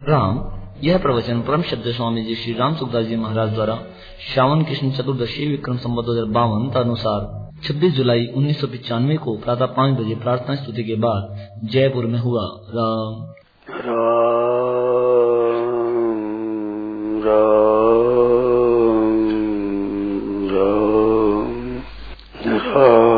राम। यह प्रवचन परम श्रद्धेय स्वामी जी श्री राम सुखदास जी महाराज द्वारा श्रावण कृष्ण चतुर्दशी विक्रम संवत 2052 अनुसार 26 जुलाई 1995 को प्रातः 5 बजे प्रार्थना स्तुति के बाद जयपुर में हुआ। राम राम राम राम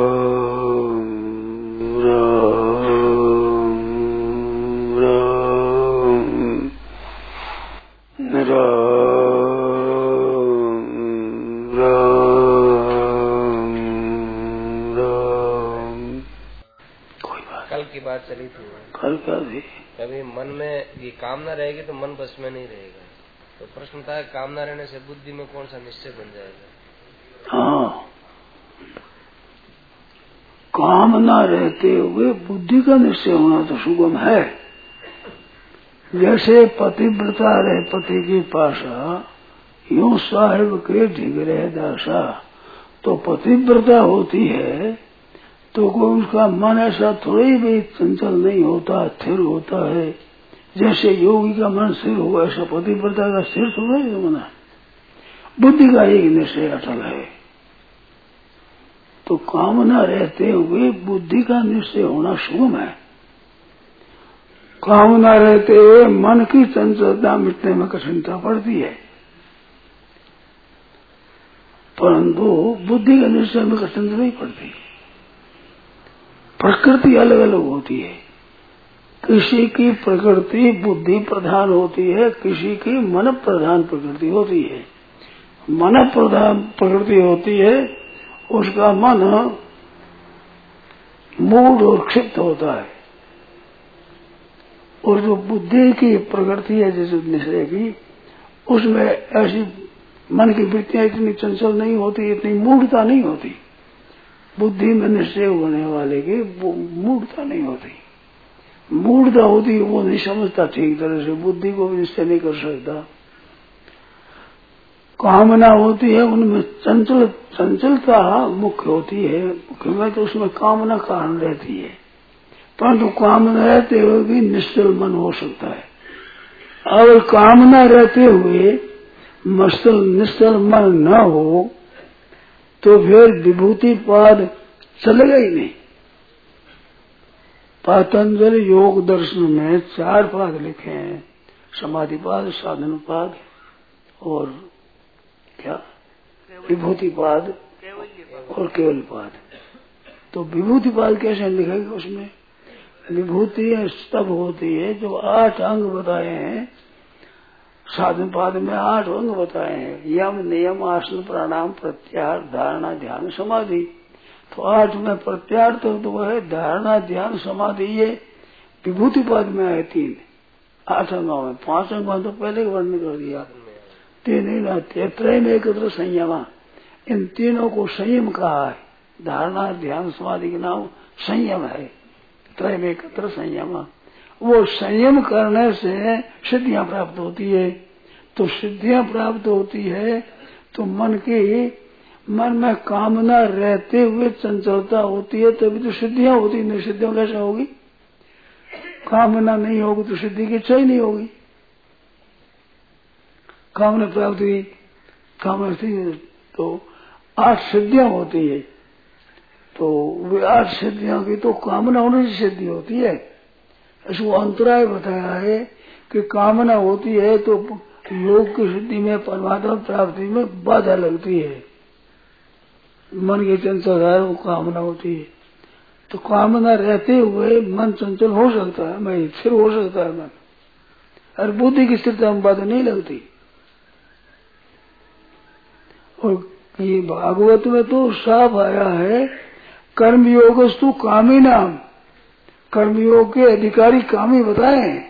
चली थी कल क्या थी? कभी मन में ये कामना रहेगी तो मन बस में नहीं रहेगा। तो प्रश्न था कामना रहने से बुद्धि में कौन सा निश्चय बन जाएगा? हाँ, कामना रहते हुए बुद्धि का निश्चय होना तो सुगम है। जैसे पतिव्रता रहे पति की पाशा, यूं साहिब के ढिग रहे दासा। तो पतिव्रता होती है तो कोई उसका मन ऐसा थोड़ी भी चंचल नहीं होता, स्थिर होता है। जैसे योगी का मन स्थिर होगा ऐसा पतिव्रता का स्थिर थोड़ा ही मन है। बुद्धि का एक निश्चय अटल है। तो कामना रहते हुए बुद्धि का निश्चय होना सुगम है। कामना रहते हुए मन की चंचलता मिटने में कठिनता पड़ती है, परंतु बुद्धि के निश्चय में कठिनता नहीं पड़ती। प्रकृति अलग अलग होती है। किसी की प्रकृति बुद्धि प्रधान होती है, किसी की मन प्रधान प्रकृति होती है। मन प्रधान प्रकृति होती है, उसका मन मूढ़ और क्षिप्त होता है। और जो बुद्धि की प्रकृति है जैसे निश्चय की, उसमें ऐसी मन की वृत्तियां इतनी चंचल नहीं होती, इतनी मूढ़ता नहीं होती। बुद्धि में निश्चय होने वाले की मूढ़ता नहीं होती। मूढ़ता होती है वो नहीं समझता ठीक तरह से, बुद्धि को भी निश्चय नहीं कर सकता। कामना होती है उनमें चंचलता मुख्य होती है, मुख्य में तो उसमें कामना कारण रहती है। परंतु कामना रहते हुए भी निश्चल मन हो सकता है। अगर कामना रहते हुए निश्चल मन न हो तो फिर विभूति पाद चलेगा ही नहीं। पतंजल योग दर्शन में 4 पाद लिखे हैं, समाधि पाद, साधन पाद और क्या विभूति पाद और केवल पाद। तो विभूति पाद कैसे लिखेगा? उसमें विभूति तब होती है जो 8 अंग बताए हैं। साधन पाद में 8 अंग बताए हैं, यम नियम आसन प्राणायाम प्रत्याहार धारणा ध्यान समाधि। तो 8 में प्रत्याहार तो है, धारणा ध्यान समाधि ये विभूति पाद में आए 3। 8 अंगों में 5 अंगों तो पहले वर्णन कर दिया। 3 ही रहते त्रय में एकत्र संयमा, इन तीनों को संयम कहा है। धारणा ध्यान समाधि के नाम संयम है। त्रय में एकत्र संयमा, वो संयम करने से सिद्धियां प्राप्त होती है। तो सिद्धियां प्राप्त होती है तो मन में कामना रहते हुए चंचलता होती है, तभी तो सिद्धियां होती। नहीं सिद्धियां कैसे होगी? कामना नहीं होगी तो सिद्धि की इच्छा ही नहीं होगी। कामना प्राप्त हुई, कामना थी तो 8 सिद्धियां होती है। तो वे 8 सिद्धियों की तो कामना होने से सिद्धि होती है। इसको अंतराय बताया है कि कामना होती है तो योग की सिद्धि में परमात्मा प्राप्ति में बाधा लगती है। मन की चंचलता वो कामना होती है। तो कामना रहते हुए मन चंचल हो सकता है, मैं स्थिर हो सकता है मन, और बुद्धि की स्थिरता में बाधा नहीं लगती। और ये भागवत में तो साफ आया है, कर्मयोगस्तु कामी नाम। कर्मयोग के अधिकारी कामी बताए हैं।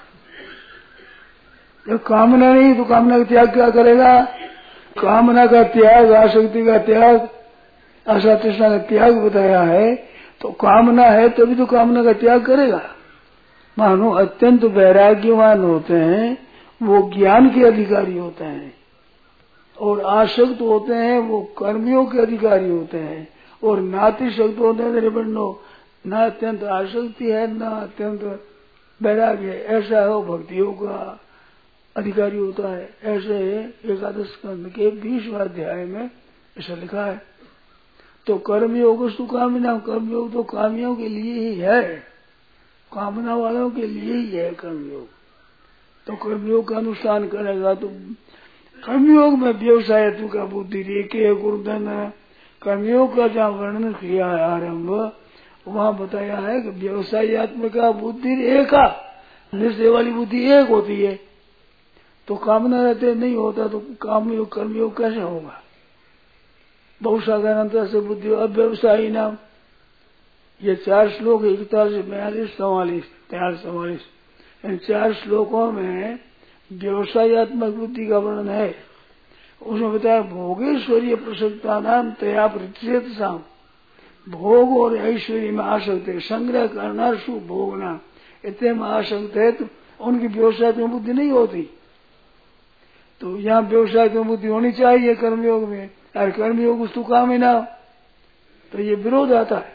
जब कामना नहीं तो कामना का त्याग क्या करेगा? कामना का त्याग, आसक्ति का त्याग, आशा तृष्णा का त्याग बताया है। तो कामना है तभी तो कामना का त्याग करेगा। मानो अत्यंत वैराग्यवान होते हैं वो ज्ञान के अधिकारी होते हैं, और आसक्त होते हैं वो कर्मियों के अधिकारी होते हैं, और नातिशक्त होते हैं। न अत्यंत आसक्ति है न अत्यंत वैराग्य ऐसा हो भक्ति योग का अधिकारी होता है। ऐसे एकादश स्कंद के 20वें अध्याय में ऐसा लिखा है। तो कर्मयोग सुकामना, कर्मयोग तो कामियों के लिए ही है, कामना वालों के लिए ही है कर्मयोग। तो कर्मयोग का अनुष्ठान करेगा तो कर्मयोग में व्यवसायत्व का बुद्धि रेखे गुरुधन, कर्मयोग का जहाँ वर्णन किया है आरंभ, वहाँ बताया है कि व्यवसायत्मक का बुद्धि रेखा, निश्चय वाली बुद्धि एक होती है। तो कामना रहते नहीं होता तो कामयोग कर्मयोग कैसे होगा। बहुशाखानंतर से बुद्धि अव्यवसायी नाम, ये 4 श्लोक 41, 42, 44, 43, इन 4 श्लोकों में व्यवसायत्मक बुद्धि का वर्णन है। उसमें बताया भोगेश्वरीय प्रसक्ता नाम तया प्रतिशत साम, भोग और ऐश्वर्य में आसक्त है, संग्रह करना सुख भोगना इतने में आसक्त है तो उनकी व्यवसायत्मक बुद्धि नहीं होती। तो यहाँ व्यवसायत्मक बुद्धि होनी चाहिए कर्मयोग में, और कर्मयोग वस्तु काम ही ना, तो ये विरोध आता है।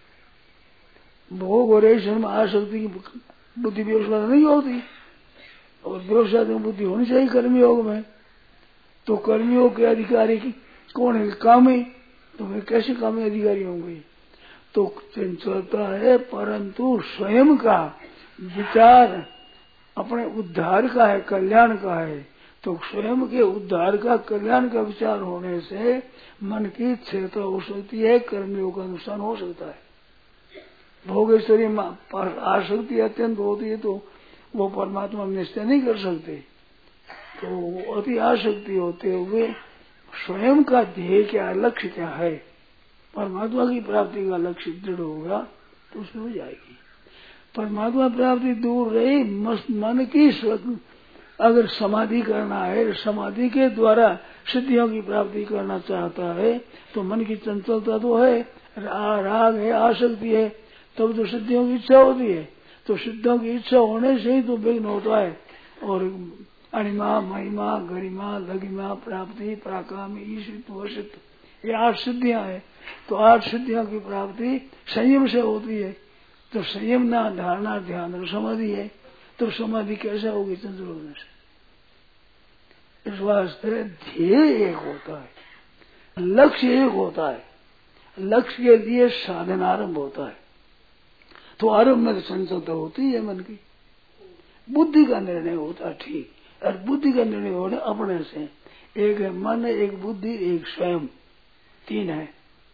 भोग और ऐश्वर्य में आसक्ति की बुद्धि व्यवसाय नहीं होती और व्यवसायत्मक बुद्धि होनी चाहिए कर्मयोग में। तो कर्मयोग के अधिकारी कौन है, कामी, तो वे कैसे कामी अधिकारी होंगे। तो चंचलता है परंतु स्वयं का विचार अपने उद्धार का है, कल्याण का है। तो स्वयं के उद्धार का कल्याण का विचार होने से मन की स्थिरता हो सकती है, कर्मयोग का नुकसान हो सकता है। भोगेश्वरी आसक्ति अत्यंत होती है तो वो परमात्मा में निश्चय नहीं कर सकते। तो अति आसक्ति होते हुए स्वयं का ध्येय क्या, लक्ष्य क्या है, परमात्मा की प्राप्ति का लक्ष्य दृढ़ होगा तो उसमें हो जाएगी। परमात्मा प्राप्ति दूर रही, मन की अगर समाधि करना है, समाधि के द्वारा सिद्धियों की प्राप्ति करना चाहता है तो मन की चंचलता तो है, राग है, आसक्ति है, तब तो सिद्धियों की इच्छा होती है। तो सिद्धियों की इच्छा होने से ही तो विघ्न होता है। और अणिमा, महिमा, गरिमा, लघिमा, प्राप्ति, पराकाम, ईशित्व, वशित्व, ये 8 सिद्धियां हैं। तो 8 सिद्धियों की प्राप्ति संयम से होती है। तो संयम ना धारणा ध्यान और समाधि है। तो समाधि कैसे होगी, चंचल होने से। इस वास्ते ध्येय एक होता है, लक्ष्य एक होता है, लक्ष्य के लिए साधन आरंभ होता है। तो आरंभ में चंचलता होती है मन की, बुद्धि का निर्णय होता है ठीक, और बुद्धि का निर्णय होने अपने से, एक है मन, एक बुद्धि, एक स्वयं, 3 है।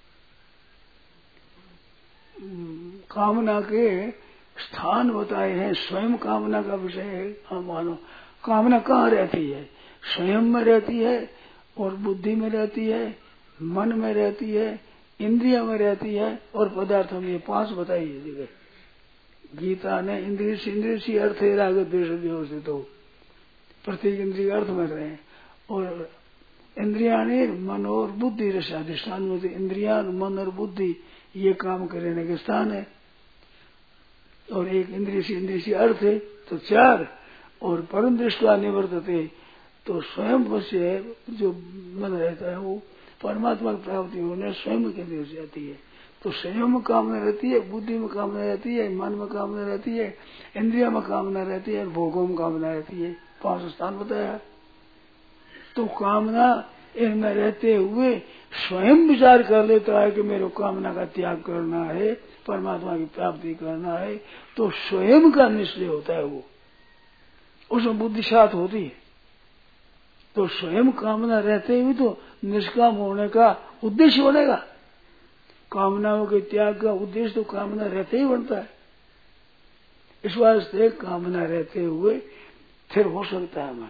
कामना के स्थान बताए हैं, स्वयं कामना का विषय है। हम मानो कामना कहाँ रहती है, स्वयं में रहती है और बुद्धि में रहती है, मन में रहती है, इंद्रिया में रहती है और पदार्थ में। 5 बताइए जगह गीता ने। इंद्रिय से अर्थ है राग द्वेष व्यवस्थित हो, प्रत्येक इंद्रिय अर्थ में रहे। और इंद्रिया ने मन और बुद्धि रसाधिष्ठान में, इंद्रिया मन और बुद्धि ये काम करने के स्थान है। और एक इंद्रिय से अर्थ है तो 4। और परम दृष्टवा निवर्तते, तो स्वयं वश्य जो मन रहता है वो परमात्मा की प्राप्ति होने स्वयं के देश जाती है। तो संयम में कामना रहती है, बुद्धि में कामना रहती है, मन में कामना रहती है, इंद्रिया में कामना रहती है, भोगों में कामना रहती है। 5 स्थान बताया। तो कामना इनमें रहते हुए स्वयं विचार कर लेता है कि मेरे कामना का त्याग करना है, परमात्मा की प्राप्ति करना है, तो स्वयं का निश्चय होता है। वो उसमें बुद्धि साथ होती है। तो स्वयं कामना रहते हुए तो निष्काम होने का उद्देश्य बनेगा। कामनाओं के त्याग का उद्देश्य तो कामना रहते ही बनता है। इस वास्ते कामना रहते हुए फिर हो सकता है मन।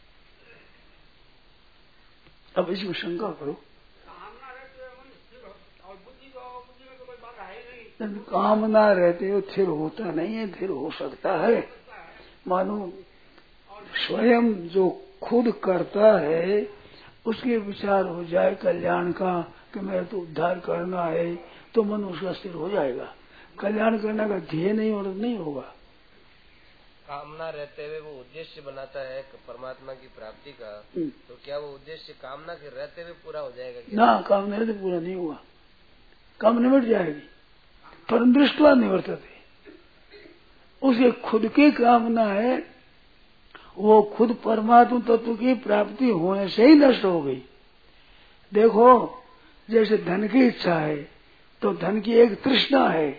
अब इसमें शंका करो, कामना रहते हुए फिर होता नहीं है, फिर हो सकता है। मानो स्वयं जो खुद करता है उसके विचार हो जाए कल्याण का कि मेरे तो उद्धार करना है, तो मन उसका स्थिर हो जाएगा। कल्याण करने का ध्येय नहीं होना नहीं होगा। कामना रहते हुए वो उद्देश्य बनाता है परमात्मा की प्राप्ति का, तो क्या वो उद्देश्य कामना के रहते हुए पूरा हो जाएगा क्या? ना, कामना रहते पूरा नहीं हुआ, काम निमट जाएगी। परम दृष्टवा निवर्तते, उसे खुद की कामना है, वो खुद परमात्मा तत्व की प्राप्ति होने से ही नष्ट हो गई। देखो, जैसे धन की इच्छा है तो धन की एक तृष्णा है,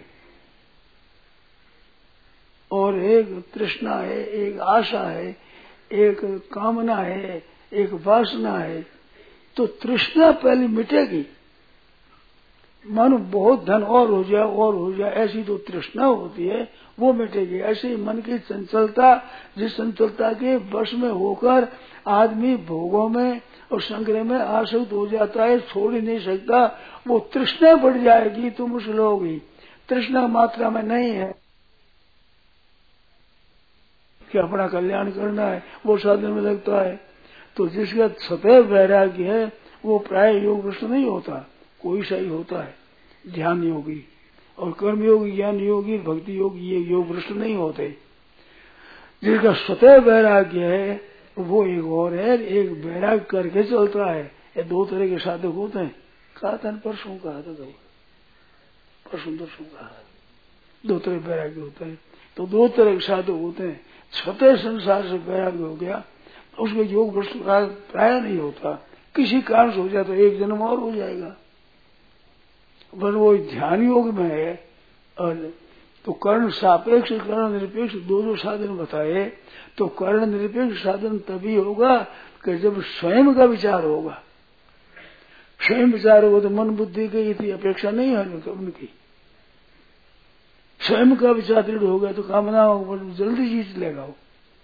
और एक तृष्णा है, एक आशा है, एक कामना है, एक वासना है। तो तृष्णा पहले मिटेगी, मन बहुत धन और हो जाए ऐसी जो तृष्णा होती है वो मिटेगी। ऐसे ही मन की चंचलता, जिस चंचलता के वश में होकर आदमी भोगों में और संग्रह में आसक्त हो जाता है, छोड़ ही नहीं सकता, वो तृष्णा बढ़ जाएगी तो मुश्किल होगी। तृष्णा मात्रा में नहीं है कि अपना कल्याण करना है, वो साधन में लगता है। तो जिसका सदैव वैराग्य है वो प्राय योग भ्रष्ट नहीं होता, कोई सही होता है। ध्यान योगी और कर्म योगी, ज्ञान योगी, भक्ति योगी, ये योग भ्रष्ट नहीं होते। जिसका स्वतः वैराग्य है वो एक और है, एक वैराग्य करके चलता है। ये दो तरह के साधक होते हैं। कहा था परसों, कहा था परसों कहा, दो तरह वैराग्य होते हैं। तो दो तरह के साधक होते हैं। स्वतः संसार से वैराग्य हो गया तो उसमें योग भ्रष्ट प्राय नहीं होता, किसी कारण से हो जाए तो एक जन्म और हो जाएगा। पर वो ध्यान योग में है। और तो कर्ण सापेक्ष, कर्ण निरपेक्ष दो साधन बताए। तो कर्ण निरपेक्ष साधन तभी होगा कि जब स्वयं का विचार होगा। स्वयं विचार होगा तो मन बुद्धि की इतनी अपेक्षा नहीं है उनकी। स्वयं का विचार दृढ़ हो गया तो कामना जल्दी जीत लेगा वो।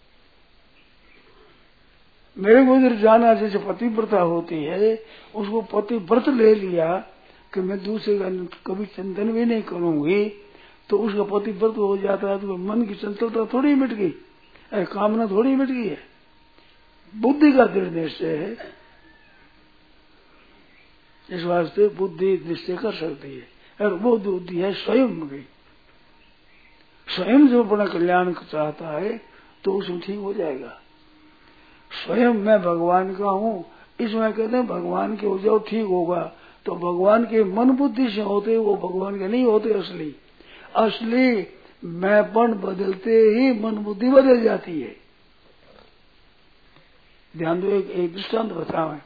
मेरे को इधर जाना, जैसे पतिव्रता होती है, उसको पतिव्रत ले लिया कि मैं दूसरे का कभी चिंतन भी नहीं करूंगी, तो उसका पतिव्रत हो जाता है। तो मन की चंचलता थोड़ी मिट गई, कामना थोड़ी मिट गई है, बुद्धि का दृढ़ निश्चय है। इस वास्ते बुद्धि निश्चय कर सकती है, और वो बुद्धि है स्वयं की। स्वयं जो अपना कल्याण चाहता है तो उसमें ठीक हो जाएगा। स्वयं मैं भगवान का हूँ, इसमें कहते हैं भगवान के हो जाओ ठीक होगा। तो भगवान के मन बुद्धि से होते, वो भगवान के नहीं होते। असली मैंपन बदलते ही मन बुद्धि बदल जाती है। ध्यान दो, एक दृष्टांत बताओ।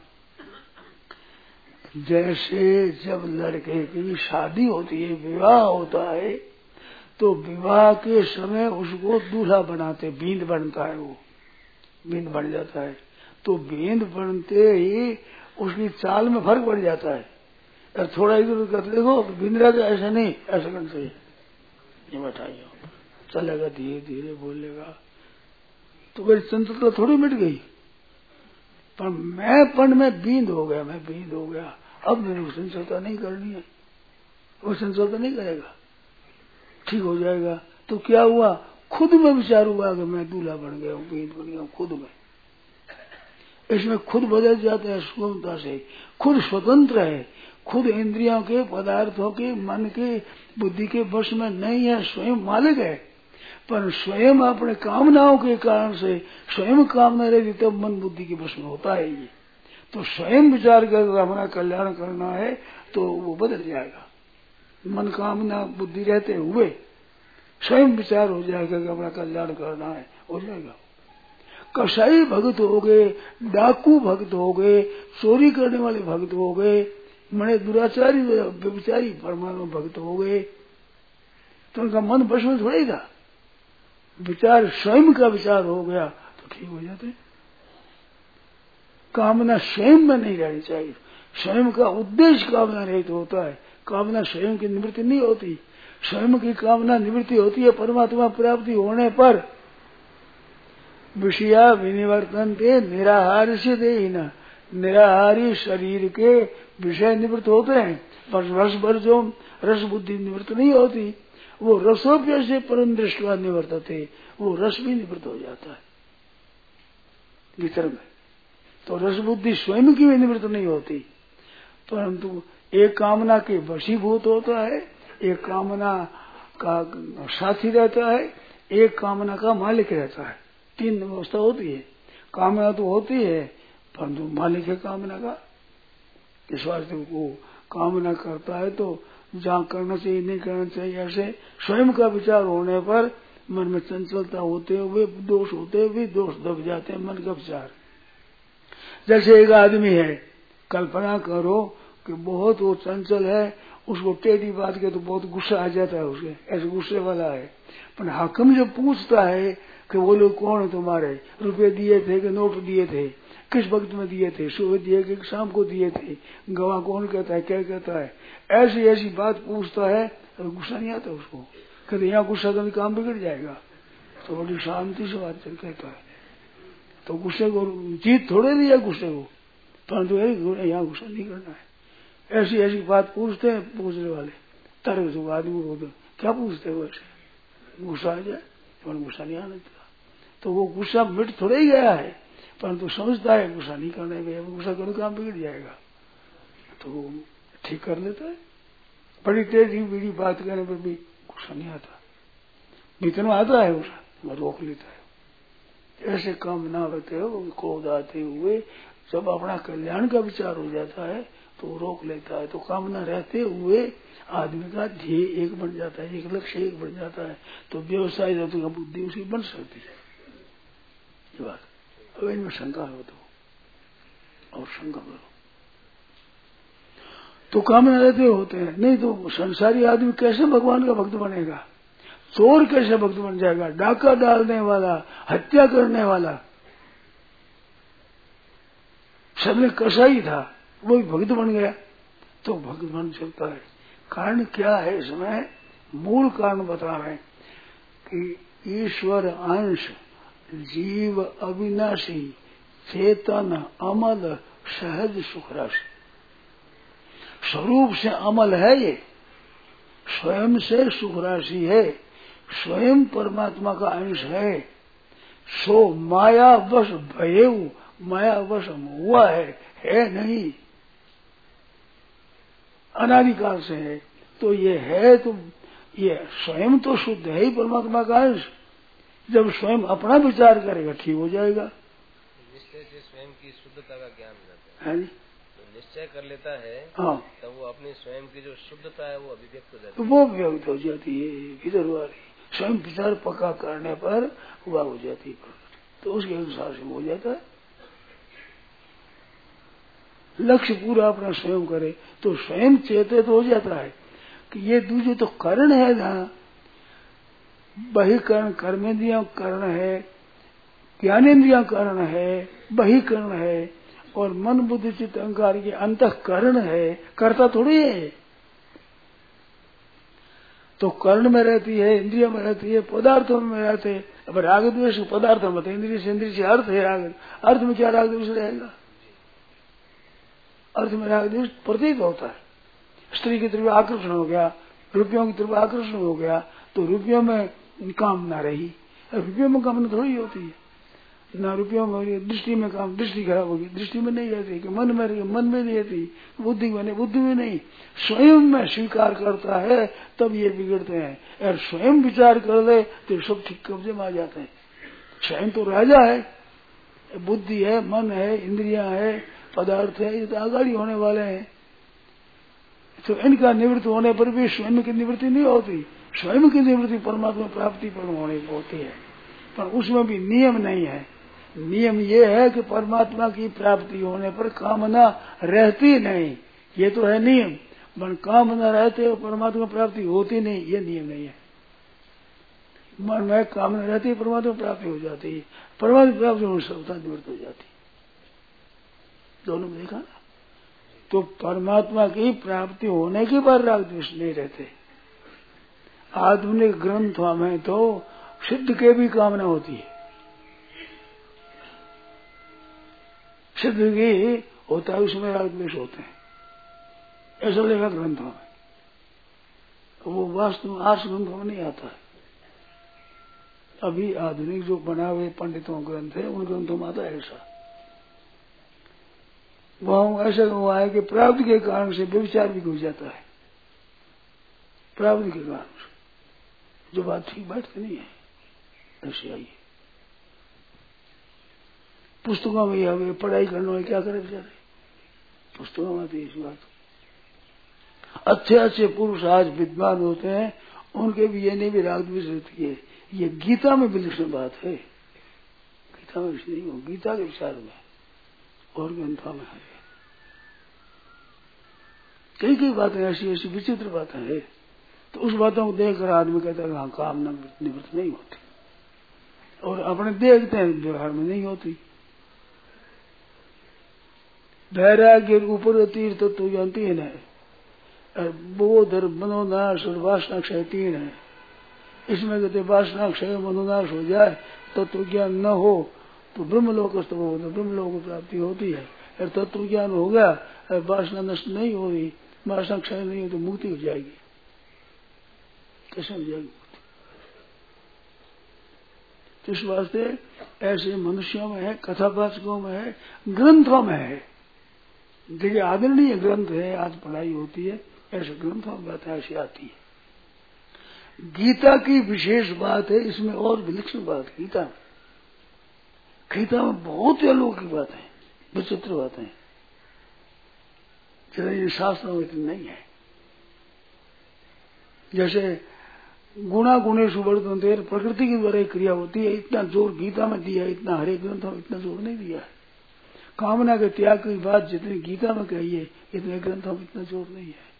जैसे जब लड़के की शादी होती है, विवाह होता है, तो विवाह के समय उसको दूल्हा बनाते, बींद बनता है, वो बींद बन जाता है। तो बींद बनते ही उसकी चाल में फर्क पड़ जाता है। और थोड़ा इधर कर देखो, बिंदरा का ऐसा नहीं, ऐसा करना चाहिए, ये बैठाइए, चलेगा धीरे धीरे बोलेगा। तो मेरी चंचलता थोड़ी मिट गई, पर मैंपन में बींद हो गया, मैं बींद हो गया। अब मेरे को चंचलता नहीं करनी है, वो चंचलता नहीं करेगा, ठीक हो जाएगा। तो क्या हुआ, खुद में विचार हुआ कि मैं दूल्हा बन गया हूँ, बींद बन गया हूँ खुद में। इसमें खुद बदल जाते हैं स्वतंत्रता से। खुद स्वतंत्र है, खुद इंद्रियों के, पदार्थों के, मन के, बुद्धि के वश में नहीं है, स्वयं मालिक है। पर स्वयं अपने कामनाओं के कारण से स्वयं कामना रहती तब मन बुद्धि के वश में होता है। ये तो स्वयं विचार कर हमारा कल्याण करना है तो वो बदल जाएगा। मन कामना बुद्धि रहते हुए स्वयं विचार हो जाएगा कि अपना कल्याण करना है, हो जाएगा। कसाई भक्त हो गए, डाकू भक्त हो गए, चोरी करने वाले भक्त हो गए, बड़े दुराचारी व्यभिचारी परमाणु भक्त हो गए, तो उनका मन वश में थोड़ा ही था। विचार स्वयं का विचार हो गया तो ठीक हो जाते। कामना स्वयं में नहीं रहनी चाहिए, स्वयं का उद्देश्य कामना रहित होता है। कामना स्वयं की निवृत्ति नहीं होती, स्वयं की कामना निवृत्ति होती है परमात्मा प्राप्ति होने पर। विषया विनिवर्तन के निराहार से देना, निराहारी शरीर के विषय निवृत्त होते हैं, पर रस भर जो रस बुद्धि निवृत्त नहीं होती। वो रसोप्य से परम दृष्टवा निवर्तते, वो रस भी निवृत्त हो जाता है भीतर में। तो रस बुद्धि स्वयं की भी निवृत्त नहीं होती, परंतु एक कामना के वशीभूत होता है, एक कामना का साथी रहता है, एक कामना का मालिक रहता है। तीन व्यवस्था होती है। कामना तो होती है परंतु मालिक है कामना का। इस वास्ते वो कामना करता है तो जहाँ करना चाहिए नहीं करना चाहिए, ऐसे स्वयं का विचार होने पर मन में चंचलता होते हुए दोष होते हुए दोष दब जाते हैं मन का विचार। जैसे एक आदमी है, कल्पना करो कि बहुत वो चंचल है, उसको टेढ़ी बात के तो बहुत गुस्सा आ जाता है उसके, ऐसे गुस्से वाला है। पर हाकिम जब पूछता है कि वो लोग कौन है तुम्हारे, रुपए दिए थे कि नोट दिए थे, किस वक्त में दिए थे, सुबह दिए कि शाम को दिए थे, गवाह कौन कहता है, क्या कहता है, ऐसी ऐसी बात पूछता है, तो गुस्सा नहीं आता उसको। कहते यहाँ गुस्सा कभी काम बिगड़ जाएगा, तो बड़ी शांति से बात कहता है। तो गुस्से को जीत थोड़े दिया गुस्से को, परंतु यहाँ गुस्सा नहीं करना है। ऐसी ऐसी बात पूछते हैं पूछने वाले, तर्क जो आदमी को क्या पूछते हैं वैसे गुस्सा आ जाए, तो गुस्सा नहीं आना चाहिए। तो वो गुस्सा मिट थोड़े ही गया है, परंतु समझता है गुस्सा नहीं करना है, गुस्सा करो काम बिगड़ जाएगा, तो वो ठीक कर लेता है। बड़ी तेजी बीड़ी बात करने पर भी गुस्सा नहीं आता, भीतर आता है गुस्सा, वो रोक लेता है। ऐसे काम ना होते हो, क्रोध आते हुए जब अपना कल्याण का विचार हो जाता है तो रोक लेता है। तो कामना रहते हुए आदमी का ध्येय एक बन जाता है, एक लक्ष्य एक बन जाता है, तो व्यवसाय जब तक बुद्धि उसकी बन सकती है। ये बात अब इनमें शंका हो तो और शंका करो तो कामना रहते होते हैं। नहीं तो संसारी आदमी कैसे भगवान का भक्त बनेगा, चोर कैसे भक्त बन जाएगा, डाका डालने वाला, हत्या करने वाला, सबने कसाई था वो भी भक्त बन गया, तो भक्त बन सकता है। कारण क्या है इसमें, मूल कारण बता रहे हैं कि ईश्वर अंश, जीव अविनाशी, चेतन, अमल, सहज, सुख राशि, स्वरूप से अमल है ये, स्वयं से सुख राशि है, स्वयं परमात्मा का अंश है। सो माया वश भयेऊ, माया वश हुआ है नहीं, अनादिकाल से है। तो ये है, तो ये स्वयं तो शुद्ध है ही परमात्मा का अंश। जब स्वयं अपना विचार करेगा ठीक हो जाएगा। निश्चय से स्वयं की शुद्धता का ज्ञान रहता है, तो निश्चय कर लेता है, हाँ, तब वो अपनी स्वयं की जो शुद्धता है वो अभिव्यक्त हो जाती है, तो वो व्यक्त हो जाती है भीतर वाली। स्वयं विचार पक्का करने पर हुआ हो जाती है, तो उसके अनुसार से हो जाता है। लक्ष्य पूरा अपना स्वयं करे तो स्वयं चेतित हो जाता है कि ये दूसरे तो करण है, जहाँ बहिकरण कर्मेंद्रिया करण है, ज्ञानेन्द्रिया करण है, बहिकरण है, और मन बुद्धि चित्त अहंकार के अंतःकरण है, कर्ता थोड़ी है। तो कर्ण में रहती है, इंद्रिया में रहती है, पदार्थों में रहते हैं। अब राग द्वेष पदार्थ में, इंद्रिय से अर्थ है, राग अर्थ में क्या राग द्वेष रहेगा, अर्थ में राग द्वेष प्रतीत होता है। स्त्री की तरफ आकर्षण हो गया, रुपयों की तरफ आकर्षण हो गया, तो रुपयों में कामना रही, रुपयों में कामना थोड़ी होती है ना, रुपयों में दृष्टि में काम, दृष्टि खराब होगी, दृष्टि में नहीं रहती, कि मन में रही, मन में नहीं रहती, बुद्धि में, बुद्धि में नहीं, स्वयं में स्वीकार करता है तब ये बिगड़ते हैं। और स्वयं विचार कर ले तो सब ठीक कब्जे में आ जाते हैं। स्वयं तो राजा है, बुद्धि है, मन है, इंद्रियां है, पदार्थ है, ये तो आगाड़ी होने वाले हैं। तो इनका निवृत्त होने पर भी स्वयं की निवृत्ति नहीं होती, स्वयं की निवृत्ति परमात्मा प्राप्ति पर होने होती है, पर उसमें भी नियम नहीं है। नियम ये है कि परमात्मा की प्राप्ति होने पर कामना रहती नहीं, ये तो है नियम। मन कामना रहते हो परमात्मा प्राप्ति होती नहीं, ये नियम नहीं है। मन में कामना रहती परमात्मा प्राप्ति हो जाती है, परमात्मा प्राप्ति होने से निवृत्त हो जाती, दोनों में देखा ना। तो परमात्मा की प्राप्ति होने के बाद राग द्वेष नहीं रहते। आधुनिक ग्रंथों में तो सिद्ध के भी कामना होती है, सिद्ध की होता है, उसमें राग द्वेष होते हैं, ऐसा लेगा ग्रंथों में। तो वो वास्तव में आर्ष ग्रंथों में नहीं आता है। अभी आधुनिक जो बना हुए पंडितों ग्रंथ है, उन ग्रंथों में आता है ऐसा। वहां ऐसा हुआ है कि प्राप्ति के कारण से व्यभिचार भी हो जाता है, प्राप्ति के कारण से, जो बात ठीक बैठती नहीं है। ऐसे आई पुस्तकों में हमें पढ़ाई करने में क्या करे बेचारे, पुस्तकों में तो इसी बात। अच्छे अच्छे पुरुष आज विद्वान होते हैं, उनके भी ये नहीं भी राग द्वेष रहती है, ये गीता में विलक्षण बात है, गीता में विषय नहीं हो, गीता के विचार में और ग्रंथों में है। कई कई बातें ऐसी ऐसी विचित्र बातें हैं, तो उस बातों को देखकर आदमी कहता है हाँ कामना निवृत्त नहीं होती, और अपने देखते हैं व्यवहार में नहीं होती। वैराग्य ऊपर तीर्थ तो जानती है ना, बोध मनोनाश और वासना क्षय 3 है। इसमें कहते वासना क्षय मनोनाश हो जाए तत्व ज्ञान न हो तो ब्रह्मलोकस्थ हो, तो ब्रह्मलोक की प्राप्ति होती है। और तत्व ज्ञान हो गया, वासना नष्ट नहीं हो रही, वासना क्षय नहीं हो तो मुक्ति हो जाएगी। कैसे हो जाएगी मुक्ति? तो इस वास्ते ऐसे मनुष्यों में है, कथावाचकों में है, ग्रंथों में है। देखिए आदरणीय ग्रंथ है, आज पढ़ाई होती है, ऐसे ग्रंथों में बात ऐसी आती है। गीता की विशेष बात है, इसमें और विलक्षण बात है। गीता में बहुत ही अलौकिक बात है, विचित्र बातें, ये शास्त्रों में इतनी नहीं है। जैसे गुणा गुणेषु वर्तन्ते, प्रकृति के द्वारा क्रिया होती है, इतना जोर गीता में दिया है, इतना हरे ग्रंथों में इतना जोर नहीं दिया है। कामना के त्याग की बात जितनी गीता में कही है, इतने ग्रंथों में इतना जोर नहीं है।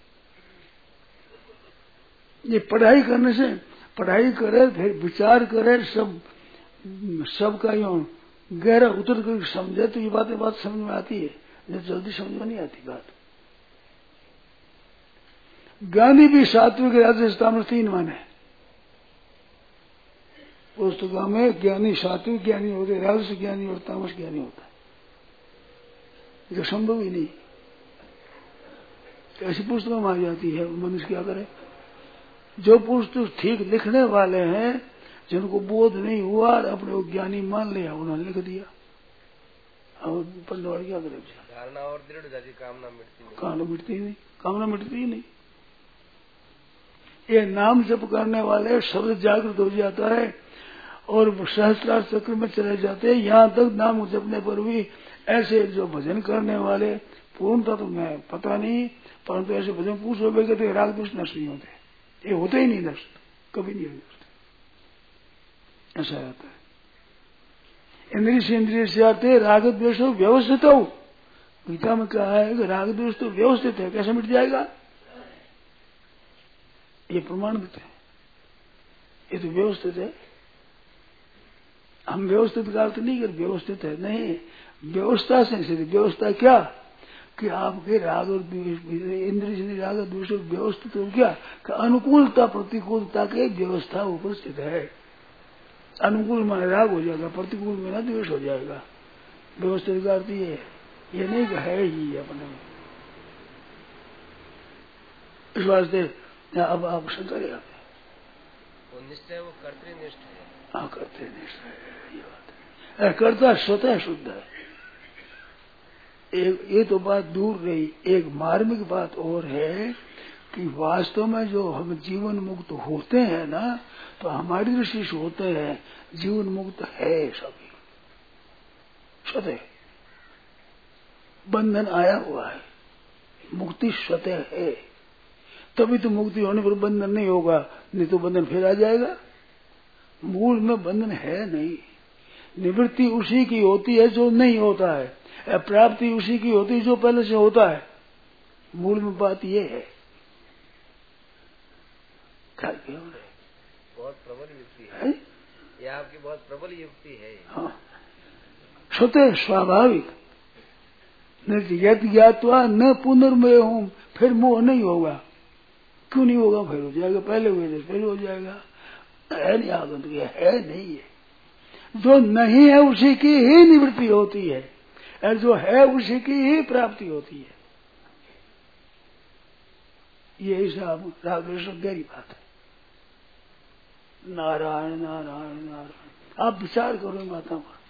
ये पढ़ाई करने से, पढ़ाई करे फिर विचार करे, सबका यूं गहरा उतर कर समझे तो ये बात समझ में आती है, जो जल्दी समझ में नहीं आती बात। गांधी भी सात्विक राजस तामस 3 माने पुस्तकों में, ज्ञानी सात्विक ज्ञानी होते, राजस ज्ञानी और तामस ज्ञानी होता है, जो संभव ही नहीं। ऐसी पुस्तकों में आ जाती है, मनुष्य क्या करे? जो पुस्तक ठीक लिखने वाले हैं, जिनको बोध नहीं हुआ और अपने को ज्ञानी मान लिया, उन्होंने लिख दिया। अब पंडवाड़ क्या करे? धारणा और दृढ़ जाती, कामना मिटती नहीं, कामना मिटती ही नहीं। ये नाम जप करने वाले शब्द जागृत हो जाता है और सहस्त्रार चक्र में चले जाते हैं। यहाँ तक नाम जपने पर भी ऐसे जो भजन करने वाले, पूर्णता तो मैं पता नहीं, परंतु ऐसे भजन पूछो वे कहते राग द्वेष नष्ट नहीं होते, ये होते ही नहीं नष्ट, कभी नहीं नष्ट। ऐसा रहता है। इंद्रिय से इंद्रिय से आते राग द्वेष व्यवस्थित हो। गीता में कहा है कि राग द्वेष तो व्यवस्थित है, कैसे मिट जाएगा? ये प्रमाणित है, ये तो व्यवस्थित है। हम व्यवस्थित का अर्थ नहीं कर व्यवस्थित है, नहीं, व्यवस्था से सिद्ध। व्यवस्था क्या कि आपके राग और द्वेष, इंद्रिय से राग और द्वेष व्यवस्थित हो क्या कि अनुकूलता प्रतिकूलता के व्यवस्था उपस्थित है। अनुकूल में राग हो जाएगा, प्रतिकूल में ना द्वेष हो जाएगा। व्यवस्थित का अर्थ ये नहीं कि है ही अपने में। इस वास्ते अब आप शंकर है, वो निष्ठा है, वो कर्तृनिष्ठ है। हाँ कर्तृनिष्ठ है, ये बात है। कर्ता स्वतः शुद्ध है। ये तो बात दूर रही। एक मार्मिक बात और है कि वास्तव में जो हम जीवन मुक्त होते हैं ना, तो हमारी दृष्टि से होते हैं, जीवन मुक्त है सभी स्वतः। बंधन आया हुआ है, मुक्ति स्वतः है। तभी तो मुक्ति होने पर बंधन नहीं होगा, नहीं तो बंधन फिर आ जाएगा। मूल में बंधन है नहीं। निवृत्ति उसी की होती है जो नहीं होता है, प्राप्ति उसी की होती है जो पहले से होता है। मूल में बात ये है। बहुत प्रबल युक्ति है, ये आपकी बहुत प्रबल युक्ति है। हाँ, स्वतः स्वाभाविक। यद ज्ञात्वा न पुनर्मय हूं, फिर मोह नहीं होगा। क्यों नहीं होगा? फिर हो जाएगा, पहले हुए थे फिर हो जाएगा। है नहीं आगंतुक, है नहीं है। जो नहीं है उसी की ही निवृत्ति होती है, और जो है उसी की ही प्राप्ति होती है। ये हिसाब रागद्वेष गहरी बात है। नारायण नारायण नारायण। आप विचार करो माता पर।